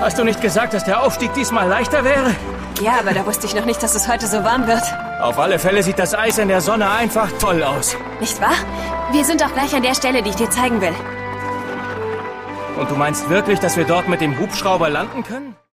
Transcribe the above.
Hast du nicht gesagt, dass der Aufstieg diesmal leichter wäre? Ja, aber da wusste ich noch nicht, dass es heute so warm wird. Auf alle Fälle sieht das Eis in der Sonne einfach toll aus. Nicht wahr? Wir sind doch gleich an der Stelle, die ich dir zeigen will. Und du meinst wirklich, dass wir dort mit dem Hubschrauber landen können?